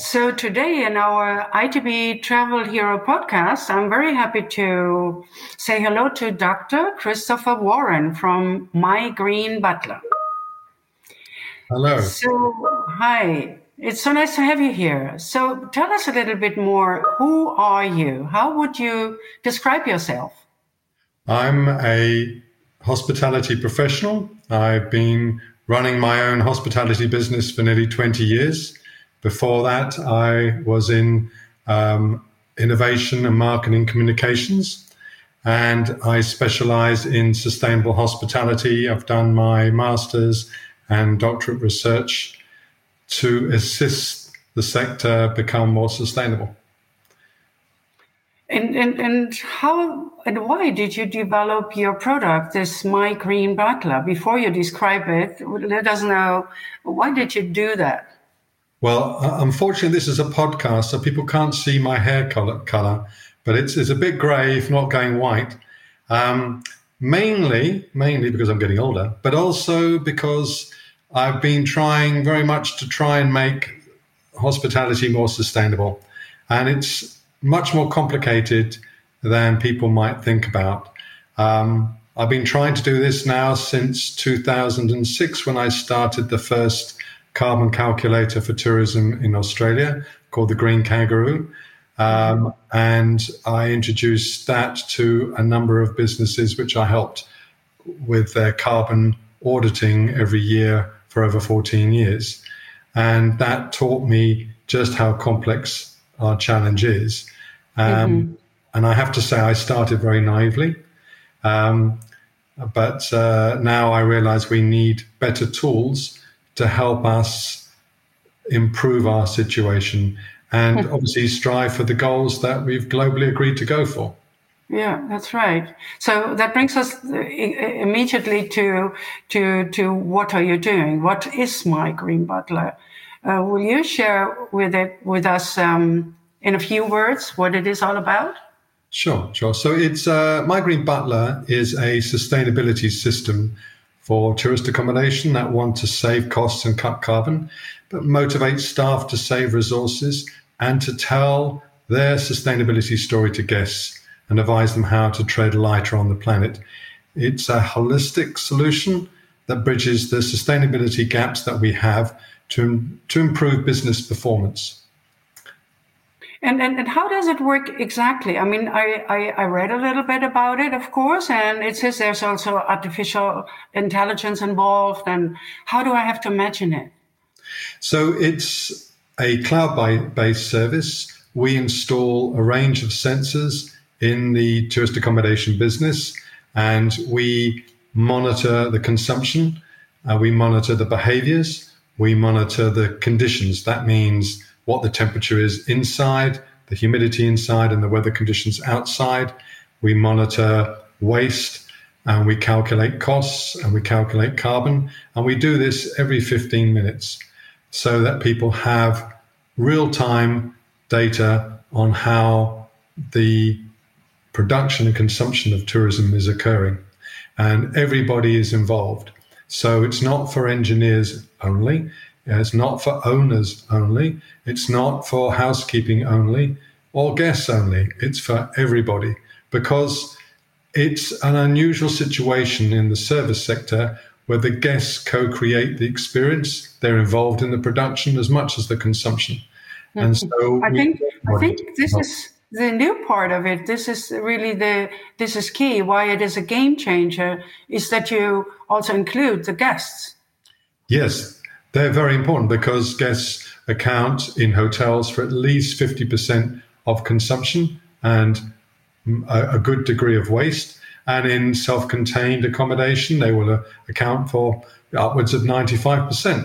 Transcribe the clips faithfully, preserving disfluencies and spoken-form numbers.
So today in our I T B Travel Hero podcast, I'm very happy to say hello to Doctor Christopher Warren from My Green Butler. Hello. So, hi. It's so nice to have you here. So tell us a little bit more. Who are you? How would you describe yourself? I'm a hospitality professional. I've been running my own hospitality business for nearly twenty years. Before that, I was in um, innovation and marketing communications, and I specialize in sustainable hospitality. I've done my master's and doctorate research to assist the sector become more sustainable. And, and and how and why did you develop your product, this My Green Butler? Before you describe it, let us know, why did you do that? Well, unfortunately, this is a podcast, so people can't see my hair color, color but it's, it's a bit grey, if not going white. Um, mainly, mainly because I'm getting older, but also because I've been trying very much to try and make hospitality more sustainable. And it's much more complicated than people might think about. Um, I've been trying to do this now since two thousand six, when I started the first carbon calculator for tourism in Australia called the Green Kangaroo. Um, and I introduced that to a number of businesses which I helped with their carbon auditing every year for over fourteen years. And that taught me just how complex our challenge is. Um, mm-hmm. And I have to say, I started very naively. Um, but uh, now I realize we need better tools to help us improve our situation and obviously strive for the goals that we've globally agreed to go for. Yeah, that's right. So that brings us immediately to to to what are you doing? What is My Green Butler? Uh, will you share with it with us um, in a few words what it is all about? Sure, sure. So it's uh, My Green Butler is a sustainability system for tourist accommodation that want to save costs and cut carbon, but motivate staff to save resources and to tell their sustainability story to guests and advise them how to tread lighter on the planet. It's a holistic solution that bridges the sustainability gaps that we have to, to improve business performance. And, and and how does it work exactly? I mean, I, I, I read a little bit about it, of course, and it says there's also artificial intelligence involved. And how do I have to imagine it? So it's a cloud-based service. We install a range of sensors in the tourist accommodation business, and we monitor the consumption. Uh, we monitor the behaviors. We monitor the conditions. That means what the temperature is inside, the humidity inside, and the weather conditions outside. We monitor waste, and we calculate costs, and we calculate carbon. And we do this every fifteen minutes so that people have real-time data on how the production and consumption of tourism is occurring. And everybody is involved. So it's not for engineers only. It's not for owners only. It's not for housekeeping only or guests only. It's for everybody, because it's an unusual situation in the service sector where the guests co-create the experience. They're involved in the production as much as the consumption. Mm-hmm. And so I think I think this is the new part of it. This is really the this is key. Why it is a game changer is that you also include the guests. Yes. They're very important because guests account in hotels for at least fifty percent of consumption and a, a good degree of waste. And in self-contained accommodation, they will uh, account for upwards of ninety-five percent.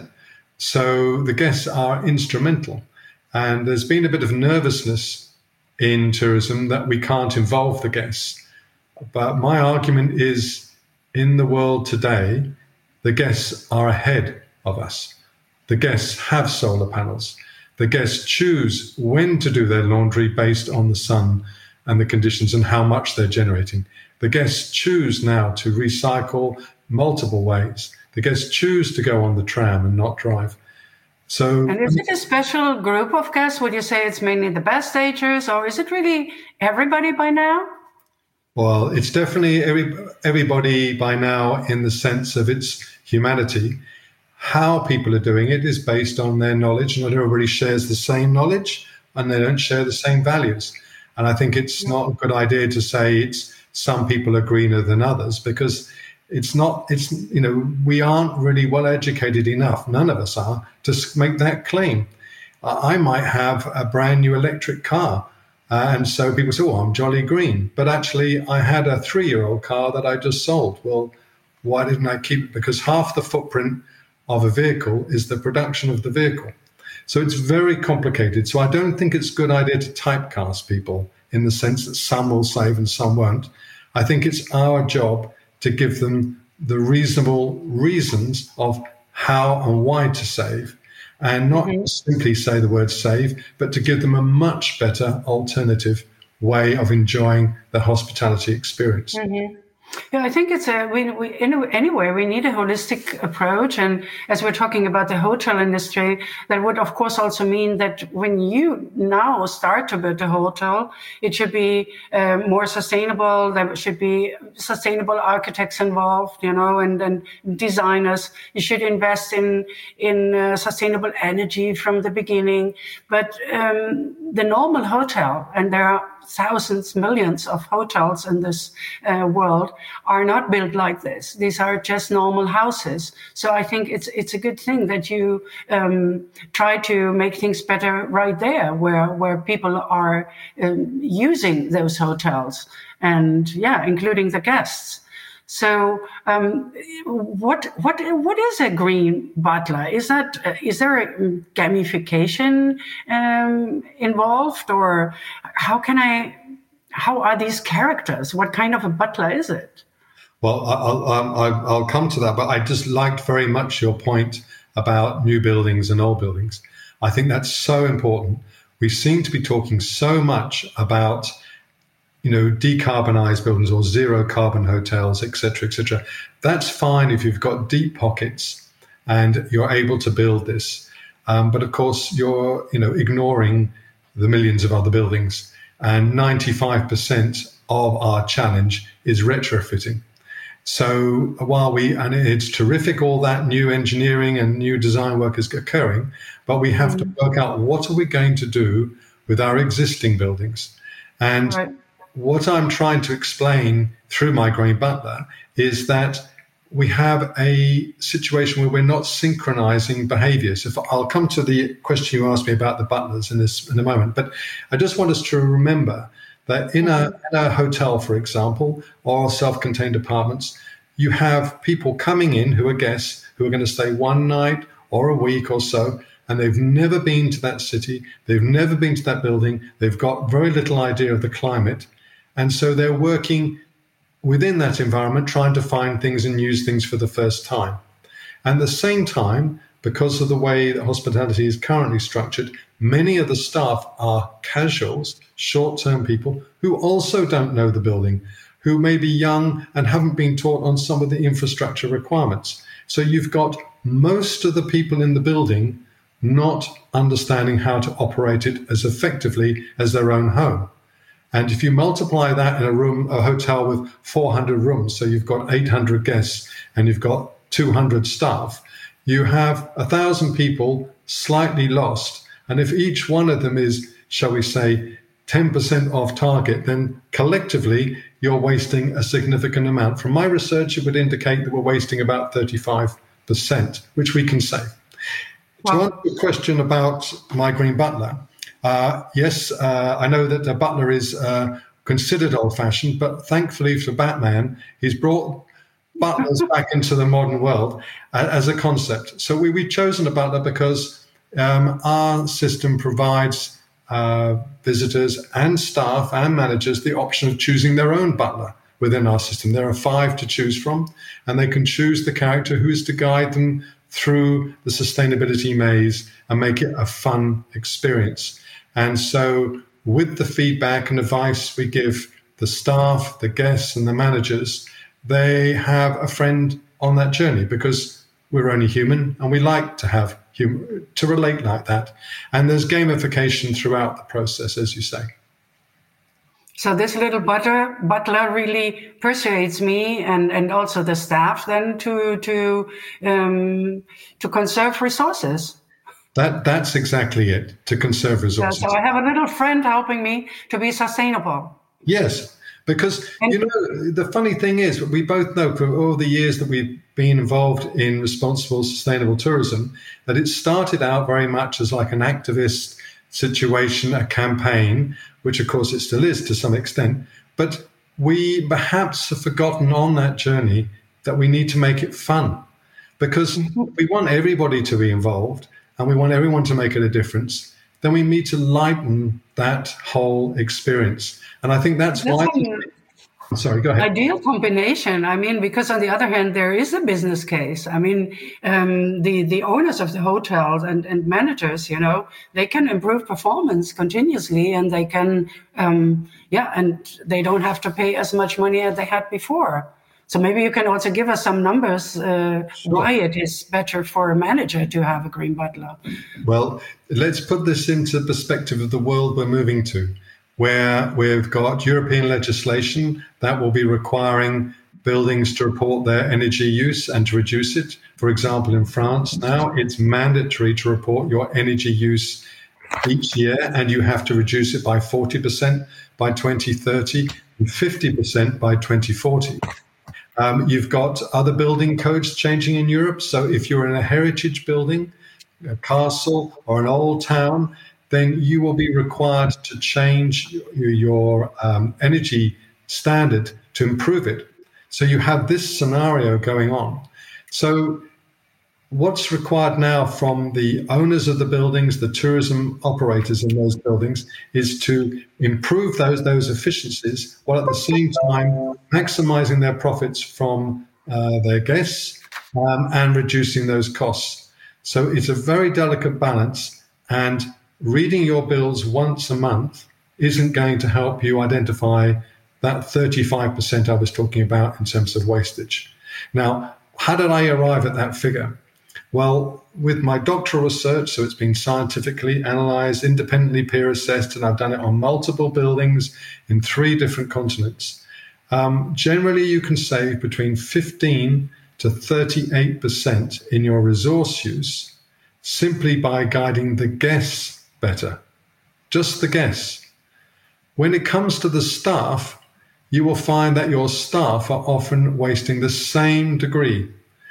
So the guests are instrumental. And there's been a bit of nervousness in tourism that we can't involve the guests. But my argument is, in the world today, the guests are ahead of us. The guests have solar panels. The guests choose when to do their laundry based on the sun and the conditions and how much they're generating. The guests choose now to recycle multiple ways. The guests choose to go on the tram and not drive. So, and is it a special group of guests? Would you say it's mainly the best agers, or is it really everybody by now? Well, it's definitely every, everybody by now in the sense of its humanity. How people are doing it is based on their knowledge. Not everybody shares the same knowledge, and they don't share the same values. And I think it's not a good idea to say it's some people are greener than others, because it's not, it's, you know, we aren't really well educated enough, none of us are, to make that claim. I might have a brand new electric car. Uh, and so people say, oh, I'm jolly green. But actually, I had a three-year-old car that I just sold. Well, why didn't I keep it? Because half the footprint of a vehicle is the production of the vehicle. So it's very complicated. So I don't think it's a good idea to typecast people in the sense that some will save and some won't. I think it's our job to give them the reasonable reasons of how and why to save, and not mm-hmm. simply say the word save, but to give them a much better alternative way of enjoying the hospitality experience. Mm-hmm. Yeah, I think it's a, we, we, anyway, we need a holistic approach. And as we're talking about the hotel industry, that would, of course, also mean that when you now start to build a hotel, it should be uh, more sustainable. There should be sustainable architects involved, you know, and, and designers. You should invest in, in uh, sustainable energy from the beginning. But um, the normal hotel, and there are thousands, millions of hotels in this uh, world, are not built like this. These are just normal houses. So I think it's it's a good thing that you um, try to make things better right there, where where people are um, using those hotels, and yeah, including the guests. So, um, what what what is a green butler? Is that uh, is there a gamification um, involved, or how can I? How are these characters? What kind of a butler is it? Well, I'll I'll, I'll come to that, but I just liked very much your point about new buildings and old buildings. I think that's so important. We seem to be talking so much about, you know, decarbonized buildings or zero carbon hotels, et cetera, et cetera. That's fine if you've got deep pockets and you're able to build this. Um, but of course, you're, you know, ignoring the millions of other buildings. And ninety-five percent of our challenge is retrofitting. So while we, and it's terrific, all that new engineering and new design work is occurring, but we have mm-hmm. to work out what are we going to do with our existing buildings. And right. What I'm trying to explain through My Green Butler is that we have a situation where we're not synchronizing behaviors. If I'll come to the question you asked me about the butlers in this in a moment, but I just want us to remember that in a, in a hotel, for example, or self-contained apartments, you have people coming in who are guests who are going to stay one night or a week or so, and they've never been to that city, they've never been to that building, they've got very little idea of the climate. And so they're working within that environment, trying to find things and use things for the first time. And at the same time, because of the way that hospitality is currently structured, many of the staff are casuals, short-term people who also don't know the building, who may be young and haven't been taught on some of the infrastructure requirements. So you've got most of the people in the building not understanding how to operate it as effectively as their own home. And if you multiply that in a room, a hotel with four hundred rooms, so you've got eight hundred guests and you've got two hundred staff, you have one thousand people slightly lost. And if each one of them is, shall we say, ten percent off target, then collectively you're wasting a significant amount. From my research, it would indicate that we're wasting about thirty-five percent, which we can save. Wow. To answer your question about My Green Butler, Uh, yes, uh, I know that a butler is uh, considered old-fashioned, but thankfully for Batman, he's brought butlers back into the modern world uh, as a concept. So we, we've chosen a butler because um, our system provides uh, visitors and staff and managers the option of choosing their own butler within our system. There are five to choose from, and they can choose the character who is to guide them through the sustainability maze and make it a fun experience. And so with the feedback and advice we give the staff, the guests and the managers, they have a friend on that journey because we're only human and we like to have hum- to relate like that. And there's gamification throughout the process, as you say. So this little butter, butler really persuades me and, and also the staff then to to um, to conserve resources. That that's exactly it, to conserve resources. So, so I have a little friend helping me to be sustainable. Yes, because, and, you know, the funny thing is, we both know for all the years that we've been involved in responsible, sustainable tourism, that it started out very much as like an activist situation, a campaign, which of course it still is to some extent. But we perhaps have forgotten on that journey that we need to make it fun, because we want everybody to be involved and we want everyone to make it a difference. Then we need to lighten that whole experience. And I think that's, that's why... An sorry, go ahead. Ideal combination. I mean, because on the other hand, there is a business case. I mean, um, the, the owners of the hotels and, and managers, you know, they can improve performance continuously and they can, um, yeah, and they don't have to pay as much money as they had before. So maybe you can also give us some numbers uh, sure. why it is better for a manager to have a green butler. Well, let's put this into perspective of the world we're moving to, where we've got European legislation that will be requiring buildings to report their energy use and to reduce it. For example, in France now, it's mandatory to report your energy use each year, and you have to reduce it by forty percent by twenty thirty and fifty percent by twenty forty. Um, you've got other building codes changing in Europe. So if you're in a heritage building, a castle or an old town, then you will be required to change your um, energy standard to improve it. So you have this scenario going on. So what's required now from the owners of the buildings, the tourism operators in those buildings, is to improve those, those efficiencies while at the same time maximizing their profits from uh, their guests um, and reducing those costs. So it's a very delicate balance, and reading your bills once a month isn't going to help you identify that thirty-five percent I was talking about in terms of wastage. Now, how did I arrive at that figure? Well, with my doctoral research, so it's been scientifically analyzed, independently peer assessed, and I've done it on multiple buildings in three different continents. Um, generally, you can save between fifteen to thirty-eight percent in your resource use simply by guiding the guests better, just the guests. When it comes to the staff, you will find that your staff are often wasting the same degree,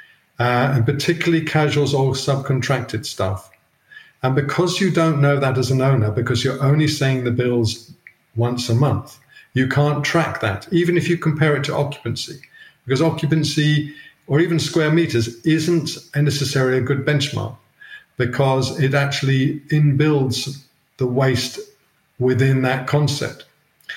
uh, and particularly casuals or subcontracted staff. And because you don't know that as an owner, because you're only saying the bills once a month, you can't track that, even if you compare it to occupancy, because occupancy or even square meters isn't necessarily a good benchmark, because it actually inbuilds the waste within that concept.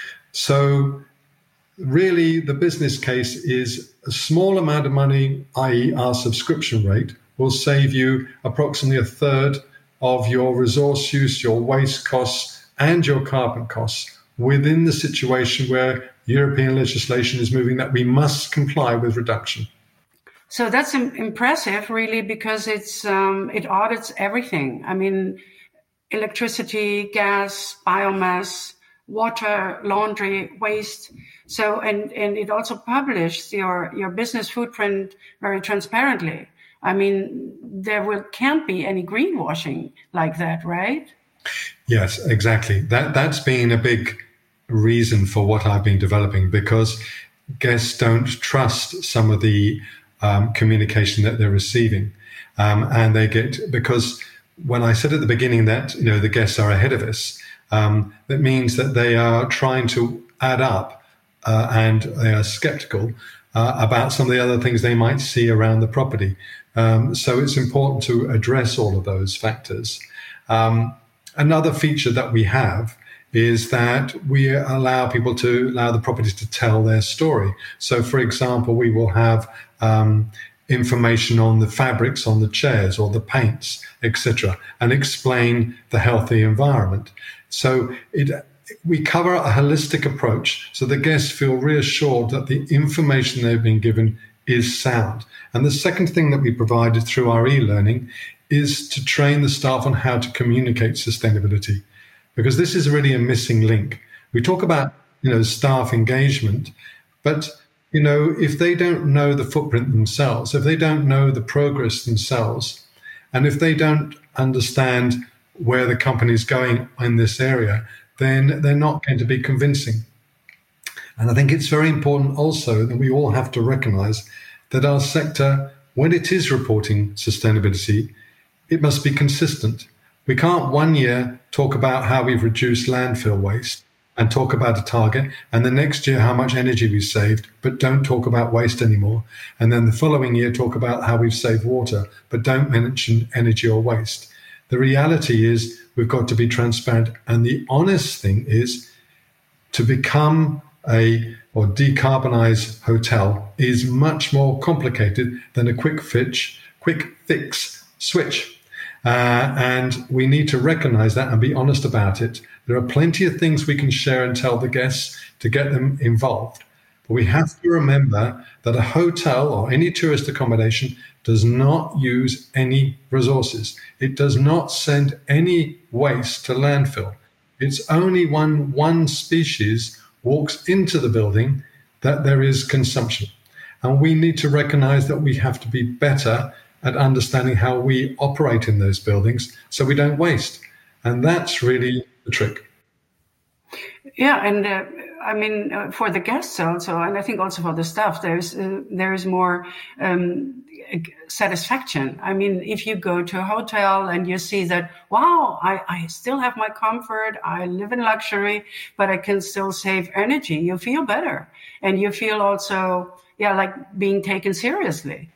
So really the business case is a small amount of money, that is our subscription rate, will save you approximately a third of your resource use, your waste costs, and your carbon costs within the situation where European legislation is moving that we must comply with reduction. So that's impressive, really, because it's um, it audits everything. I mean, electricity, gas, biomass, water, laundry, waste. So, and, and it also publishes your, your business footprint very transparently. I mean, there will, can't be any greenwashing like that, right? Yes, exactly. That, that's been a big reason for what I've been developing, because guests don't trust some of the Um, communication that they're receiving, um, and they get, because when I said at the beginning that, you know, the guests are ahead of us, um, that means that they are trying to add up uh, and they are skeptical uh, about some of the other things they might see around the property. Um, so it's important to address all of those factors. Um, another feature that we have is that we allow people to allow the properties to tell their story. So, for example, we will have um, information on the fabrics on the chairs or the paints, et cetera, and explain the healthy environment. So it, we cover a holistic approach so the guests feel reassured that the information they've been given is sound. And the second thing that we provided through our e-learning is to train the staff on how to communicate sustainability, because this is really a missing link. We talk about, you know, staff engagement, but, you know, if they don't know the footprint themselves, if they don't know the progress themselves, and if they don't understand where the company is going in this area, then they're not going to be convincing. And I think it's very important also that we all have to recognize that our sector, when it is reporting sustainability, it must be consistent. We can't one year talk about how we've reduced landfill waste and talk about a target, and the next year how much energy we've saved, but don't talk about waste anymore. And then the following year talk about how we've saved water, but don't mention energy or waste. The reality is we've got to be transparent. And the honest thing is to become a or decarbonize hotel is much more complicated than a quick fix, quick fix switch. Uh, and we need to recognize that and be honest about it. There are plenty of things we can share and tell the guests to get them involved. But we have to remember that a hotel or any tourist accommodation does not use any resources. It does not send any waste to landfill. It's only when one species walks into the building that there is consumption. And we need to recognize that we have to be better at understanding how we operate in those buildings so we don't waste. And that's really the trick. Yeah, and uh, I mean, uh, for the guests also, and I think also for the staff, there's uh, there is more um, satisfaction. I mean, if you go to a hotel and you see that, wow, I, I still have my comfort, I live in luxury, but I can still save energy, you feel better. And you feel also, yeah, like being taken seriously.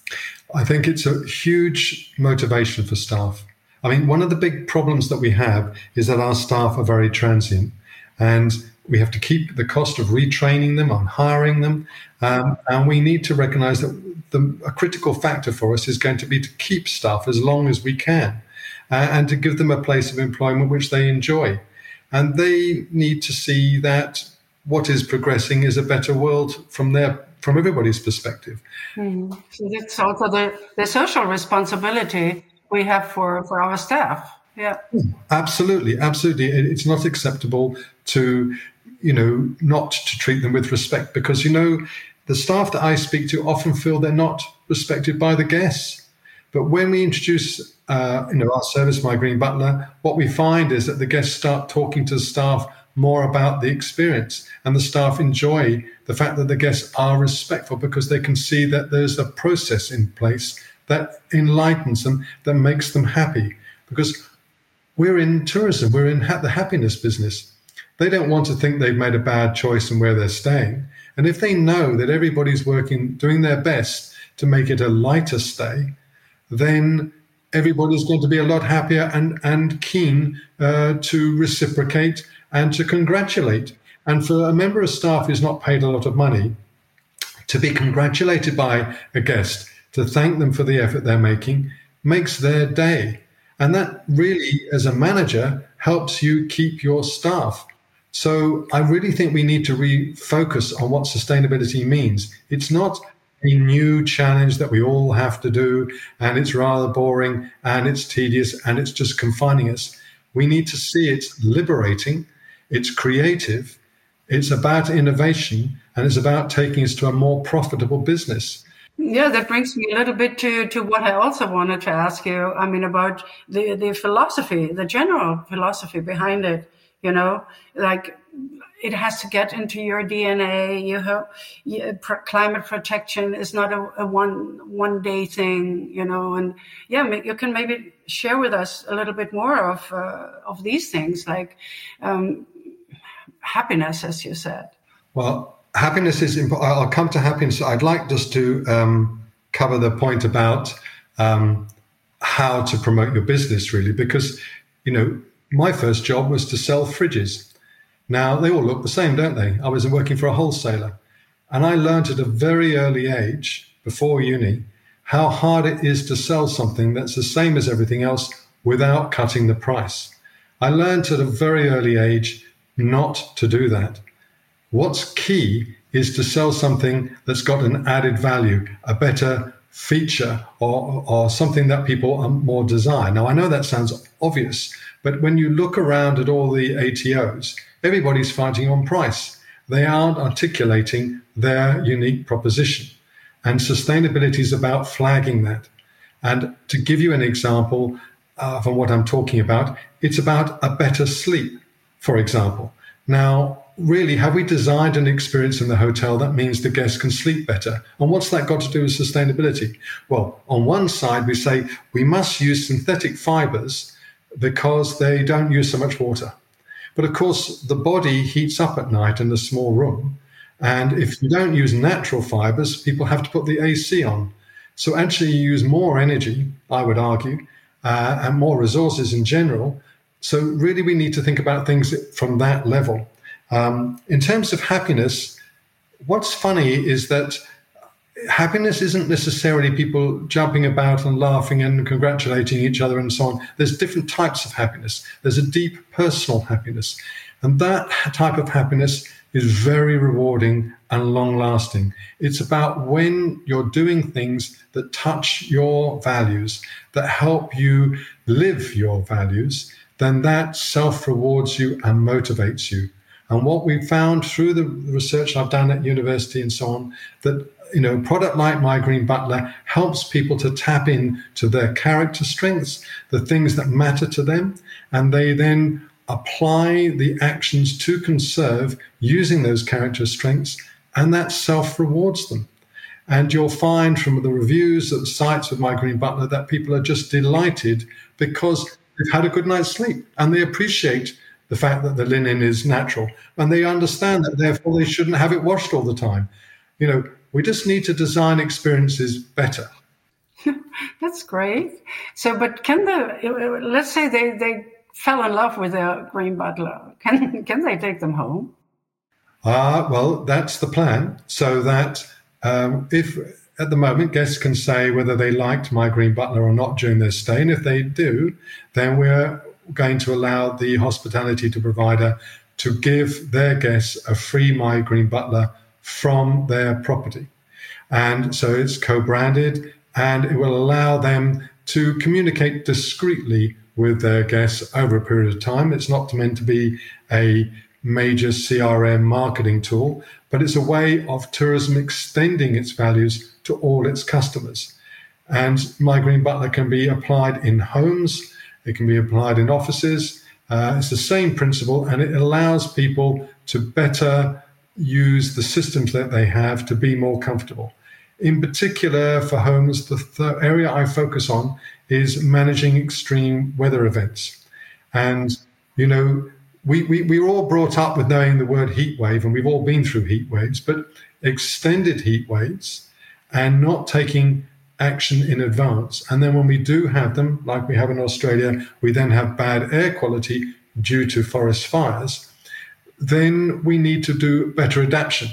I think it's a huge motivation for staff. I mean, one of the big problems that we have is that our staff are very transient, and we have to keep the cost of retraining them, on hiring them. Um, and we need to recognize that the, a critical factor for us is going to be to keep staff as long as we can uh, and to give them a place of employment which they enjoy. And they need to see that what is progressing is a better world from their from everybody's perspective. Mm. So that's also the, the social responsibility we have for, for our staff. Yeah, absolutely, absolutely. It's not acceptable to, you know, not to treat them with respect, because, you know, the staff that I speak to often feel they're not respected by the guests. But when we introduce, uh, you know, our service, My Green Butler, what we find is that the guests start talking to the staff more about the experience, and the staff enjoy the fact that the guests are respectful because they can see that there's a process in place that enlightens them, that makes them happy. Because we're in tourism, we're in ha- the happiness business. They don't want to think they've made a bad choice in where they're staying. And if they know that everybody's working, doing their best to make it a lighter stay, then everybody's going to be a lot happier and, and keen uh, to reciprocate and to congratulate. And for a member of staff who's not paid a lot of money, to be congratulated by a guest, to thank them for the effort they're making, makes their day. And that really, as a manager, helps you keep your staff. So I really think we need to refocus on what sustainability means. It's not a new challenge that we all have to do, and it's rather boring, and it's tedious, and it's just confining us. We need to see it's liberating, it's creative, it's about innovation, and it's about taking us to a more profitable business. Yeah, that brings me a little bit to, to what I also wanted to ask you. I mean, about the, the philosophy, the general philosophy behind it, you know, like it has to get into your D N A. You have you, pr- climate protection is not a, a one, one day thing, you know, and yeah, you can maybe share with us a little bit more of, uh, of these things, like, um, happiness, as you said. Well, happiness is important. I'll come to happiness. I'd like just to um, cover the point about um, how to promote your business, really, because, you know, my first job was to sell fridges. Now, they all look the same, don't they? I was working for a wholesaler, and I learned at a very early age, before uni, how hard it is to sell something that's the same as everything else without cutting the price. I learned at a very early age not to do that. What's key is to sell something that's got an added value, a better feature or, or something that people are more desire. Now, I know that sounds obvious, but when you look around at all the A T Os, everybody's fighting on price. They aren't articulating their unique proposition. And sustainability is about flagging that. And to give you an example uh, from what I'm talking about, it's about a better sleep, for example. Now, really, have we designed an experience in the hotel that means the guests can sleep better? And what's that got to do with sustainability? Well, on one side, we say we must use synthetic fibers because they don't use so much water. But of course, the body heats up at night in a small room. And if you don't use natural fibers, people have to put the A C on. So actually you use more energy, I would argue, uh, and more resources in general. So really we need to think about things from that level. Um, in terms of happiness, what's funny is that happiness isn't necessarily people jumping about and laughing and congratulating each other and so on. There's different types of happiness. There's a deep personal happiness. And that type of happiness is very rewarding and long-lasting. It's about when you're doing things that touch your values, that help you live your values, then that self-rewards you and motivates you. And what we've found through the research I've done at university and so on, that you know, a product like My Green Butler helps people to tap into their character strengths, the things that matter to them, and they then apply the actions to conserve using those character strengths, and that self-rewards them. And you'll find from the reviews at the sites of My Green Butler that people are just delighted because they've had a good night's sleep and they appreciate the fact that the linen is natural, and they understand that therefore they shouldn't have it washed all the time. You know, we just need to design experiences better. That's great. So, but can the, let's say they, they fell in love with a Green Butler, can, can they take them home? Ah, uh, well, that's the plan. So that um, if at the moment guests can say whether they liked My Green Butler or not during their stay, and if they do, then we're going to allow the hospitality to provider to give their guests a free My Green Butler from their property. And so it's co-branded, and it will allow them to communicate discreetly with their guests over a period of time. It's not meant to be a major C R M marketing tool, but it's a way of tourism extending its values to all its customers. And My Green Butler can be applied in homes, it can be applied in offices. Uh, it's the same principle, and it allows people to better use the systems that they have to be more comfortable. In particular, for homes, the th- area I focus on is managing extreme weather events. And, you know, we, we, we were all brought up with knowing the word heat wave, and we've all been through heat waves, but extended heat waves and not taking action in advance. And then when we do have them, like we have in Australia, we then have bad air quality due to forest fires, then we need to do better adaptation.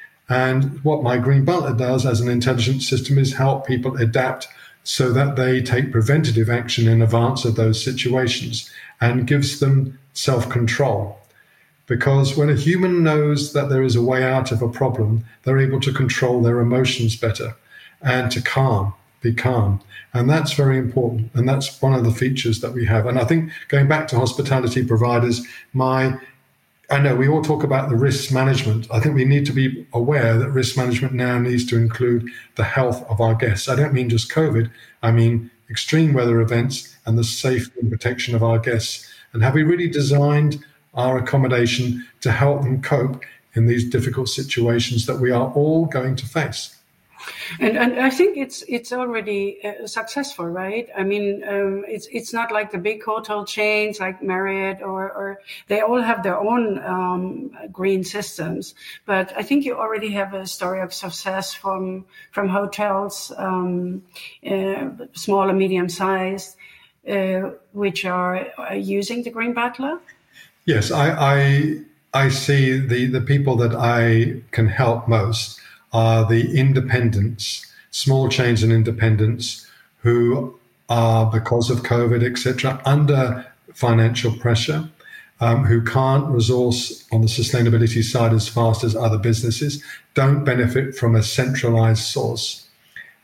And what My Green Butler does as an intelligent system is help people adapt so that they take preventative action in advance of those situations and gives them self-control. Because when a human knows that there is a way out of a problem, they're able to control their emotions better and to calm, be calm. And that's very important. And that's one of the features that we have. And I think going back to hospitality providers, my I know we all talk about the risk management. I think we need to be aware that risk management now needs to include the health of our guests. I don't mean just COVID. I mean extreme weather events and the safety and protection of our guests. And have we really designed our accommodation to help them cope in these difficult situations that we are all going to face? And, and I think it's it's already uh, successful, right? I mean, um, it's it's not like the big hotel chains like Marriott or, or they all have their own um, green systems. But I think you already have a story of success from from hotels, um, uh, small and medium sized, uh, which are, are using the Green Butler. Yes, I I, I see the, the people that I can help most are the independents, small chains and independents who are, because of COVID, et cetera, under financial pressure, um, who can't resource on the sustainability side as fast as other businesses, don't benefit from a centralized source.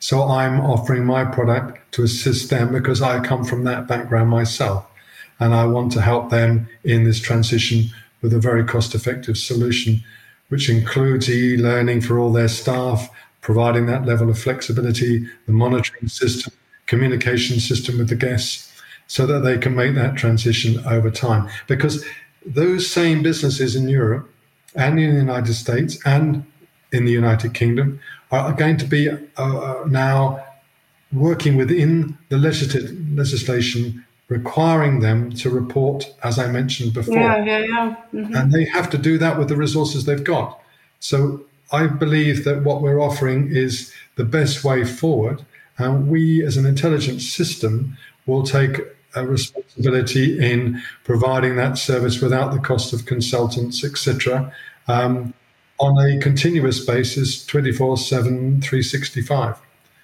So I'm offering my product to assist them because I come from that background myself. And I want to help them in this transition with a very cost-effective solution, which includes e-learning for all their staff, providing that level of flexibility, the monitoring system, communication system with the guests, so that they can make that transition over time. Because those same businesses in Europe and in the United States and in the United Kingdom are going to be uh, now working within the legislative legislation requiring them to report, as I mentioned before. Yeah, yeah, yeah. Mm-hmm. And they have to do that with the resources they've got. So I believe that what we're offering is the best way forward. And we, as an intelligence system, will take a responsibility in providing that service without the cost of consultants, et cetera, um, on a continuous basis, twenty-four seven, three sixty-five.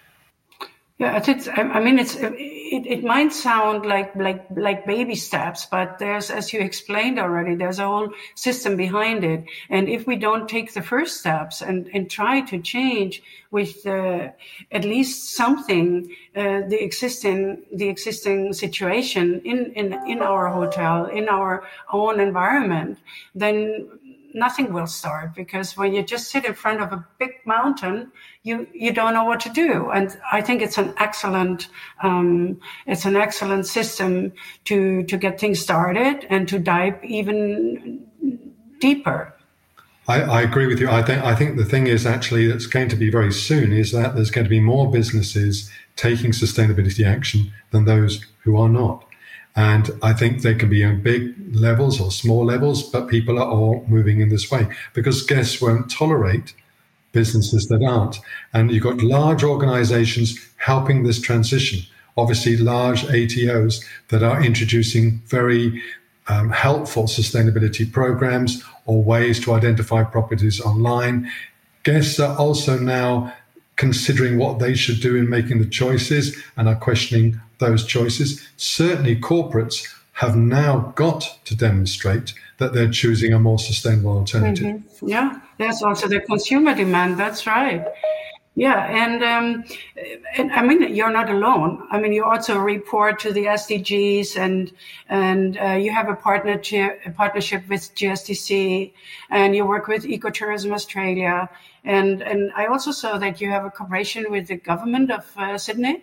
Yeah, it's, I mean, it's it, it might sound like like like baby steps, but there's, as you explained already, there's a whole system behind it. And if we don't take the first steps and, and try to change with uh, at least something uh, the existing the existing situation in, in in our hotel, in our own environment, then nothing will start, because when you just sit in front of a big mountain, you, you don't know what to do. And I think it's an excellent, um, it's an excellent system to, to get things started and to dive even deeper. I, I agree with you. I think, I think the thing is actually that's going to be very soon is that there's going to be more businesses taking sustainability action than those who are not. And I think they can be on big levels or small levels, but people are all moving in this way because guests won't tolerate businesses that aren't. And you've got large organizations helping this transition. Obviously, large A T Os that are introducing very um, helpful sustainability programs or ways to identify properties online. Guests are also now considering what they should do in making the choices and are questioning those choices. Certainly corporates have now got to demonstrate that they're choosing a more sustainable alternative. Mm-hmm. Yeah, there's also the consumer demand. That's right. Yeah, and, um, and I mean, you're not alone. I mean, you also report to the S D Gs, and and uh, you have a partnership a partnership with G S T C, and you work with Ecotourism Australia, and and I also saw that you have a cooperation with the government of uh, Sydney.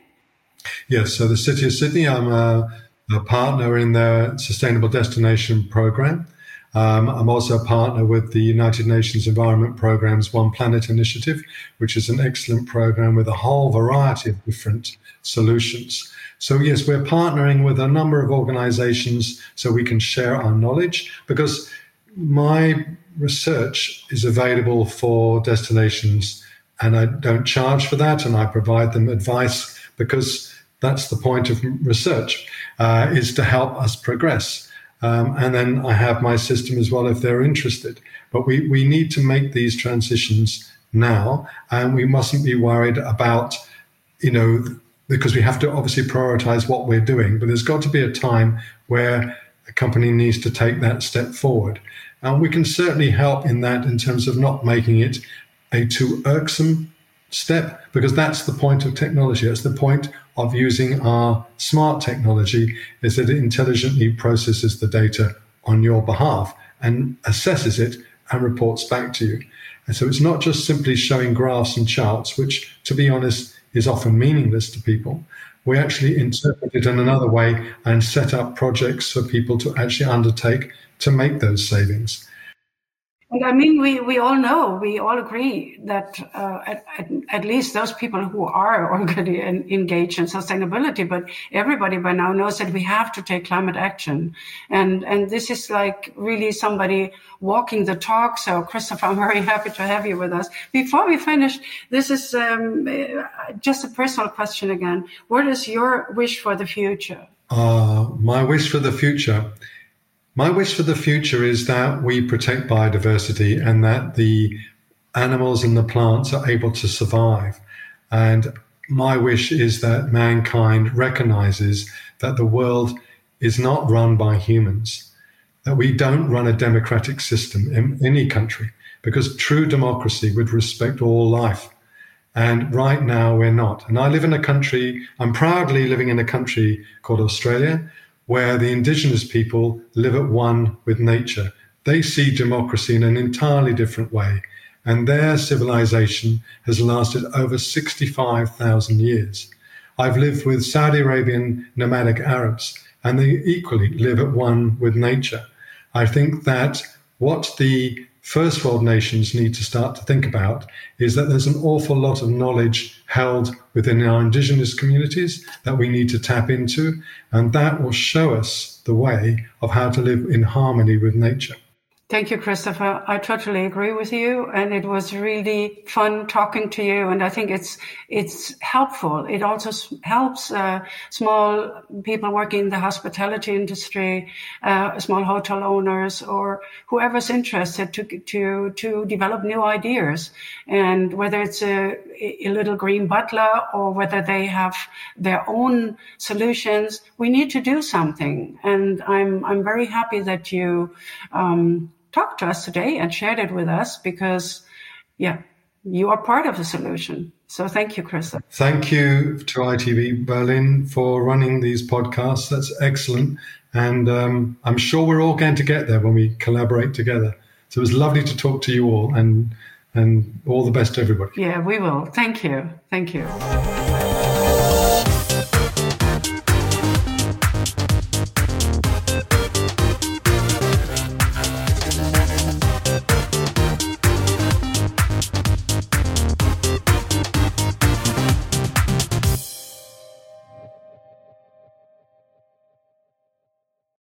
Yes, so the City of Sydney, I'm a, a partner in their Sustainable Destination Program. Um, I'm also a partner with the United Nations Environment Programme's One Planet Initiative, which is an excellent program with a whole variety of different solutions. So yes, we're partnering with a number of organizations so we can share our knowledge, because my research is available for destinations and I don't charge for that, and I provide them advice because that's the point of research, uh, is to help us progress. Um, and then I have my system as well if they're interested. But we, we need to make these transitions now, and we mustn't be worried about, you know, because we have to obviously prioritize what we're doing. But there's got to be a time where a company needs to take that step forward. And we can certainly help in that in terms of not making it a too irksome step, because that's the point of technology. That's the point of using our smart technology, is that it intelligently processes the data on your behalf and assesses it and reports back to you. And so it's not just simply showing graphs and charts, which, to be honest, is often meaningless to people. We actually interpret it in another way and set up projects for people to actually undertake to make those savings. And I mean, we, we all know, we all agree that uh, at, at, at least those people who are already in, engaged in sustainability, but everybody by now knows that we have to take climate action. And and this is like really somebody walking the talk. So, Christopher, I'm very happy to have you with us. Before we finish, this is um, just a personal question again. What is your wish for the future? Uh, my wish for the future... My wish for the future is that we protect biodiversity and that the animals and the plants are able to survive. And my wish is that mankind recognizes that the world is not run by humans, that we don't run a democratic system in any country, because true democracy would respect all life. And right now we're not. And I live in a country, I'm proudly living in a country called Australia, where the indigenous people live at one with nature. They see democracy in an entirely different way. And their civilization has lasted over sixty-five thousand years. I've lived with Saudi Arabian nomadic Arabs, and they equally live at one with nature. I think that what the first world nations need to start to think about is that there's an awful lot of knowledge held within our indigenous communities that we need to tap into, and that will show us the way of how to live in harmony with nature. Thank you, Christopher. I totally agree with you, and it was really fun talking to you. And I think it's it's helpful. It also helps uh, small people working in the hospitality industry, uh, small hotel owners, or whoever's interested to to to develop new ideas. And whether it's a, a little green butler or whether they have their own solutions, we need to do something. And I'm I'm very happy that you. Um, talked to us today and shared it with us because, yeah, you are part of the solution. So thank you, Chris. Thank you to I T B Berlin for running these podcasts. That's excellent. And um, I'm sure we're all going to get there when we collaborate together. So it was lovely to talk to you all, and and all the best to everybody. Yeah, we will. Thank you. Thank you.